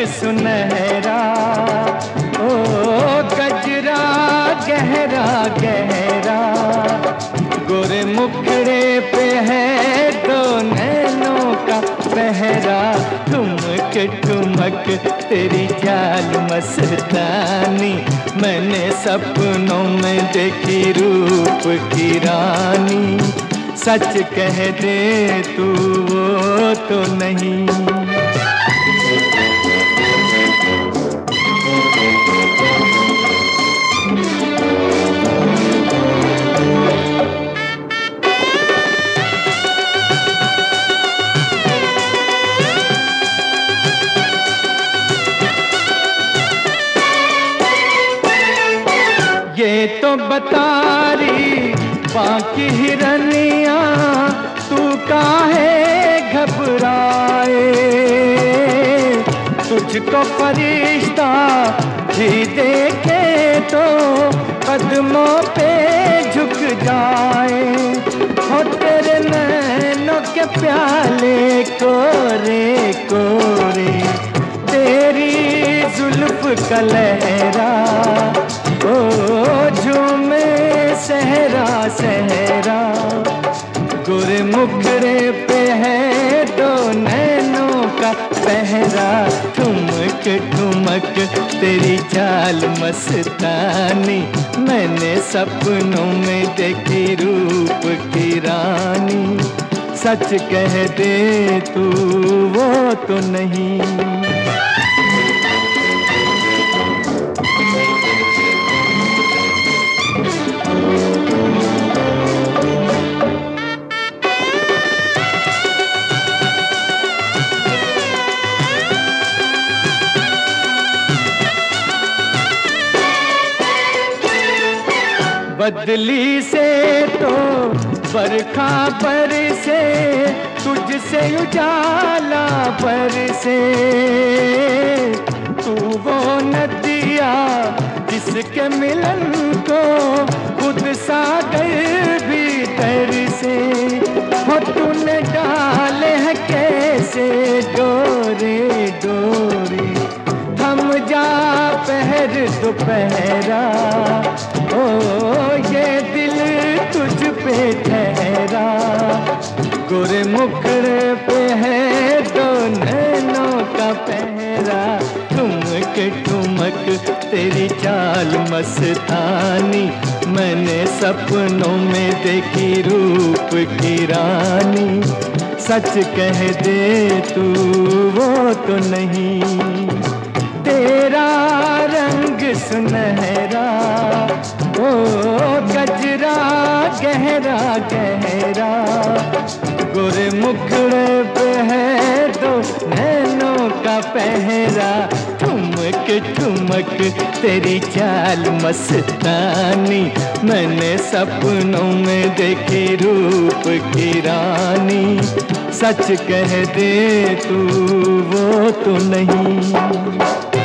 सुनहरा, ओ गजरा गहरा गहरा, गोरे मुखड़े पे है दो नैनों का पहरा। ठुमक ठुमक तेरी चाल मस्तानी, मैंने सपनों में देखी रूप की रानी। सच कह दे तू वो तो नहीं। ये तो बता रही बाकी हिरनिया, तू काहे घबराए। तुझको फरिश्ता भी देखे तो कदमों पे झुक जाए। हो तेरे नैनों के प्याले कोरे कोरे, तेरी जुल्फ का लहरा, ओ झूमे सहरा सहरा, गोरे मुखड़े पे है दो नैनों का पहरा। ठुमक ठुमक तेरी चाल मस्तानी, मैंने सपनों में देखी रूप की रानी। सच कह दे तू वो तो नहीं। बदली से तो बरखा बरसे, तुझसे उजाला बरसे। तू वो नदिया जिसके मिलन को खुद सागर भी तरसे। हो तूने डाले हैं कैसे डोरे डोरे, थम जा पहर दोपहरा। ओ ये दिल तुझ पे ठहरा, गोरे मुखड़े पे है दो नैनों का पहरा। ठुमक ठुमक तेरी चाल मस्तानी, मैंने सपनों में देखी रूप की रानी। सच कह दे तू वो तो नहीं। तेरा रंग सुनहरा, ओ गजरा गहरा गहरा, गोरे मुखड़े पे है दो नैनों का पहरा। ठुमक ठुमक तेरी चाल मस्तानी, मैंने सपनों में देखी रूप की रानी। सच कह दे तू वो तो नहीं।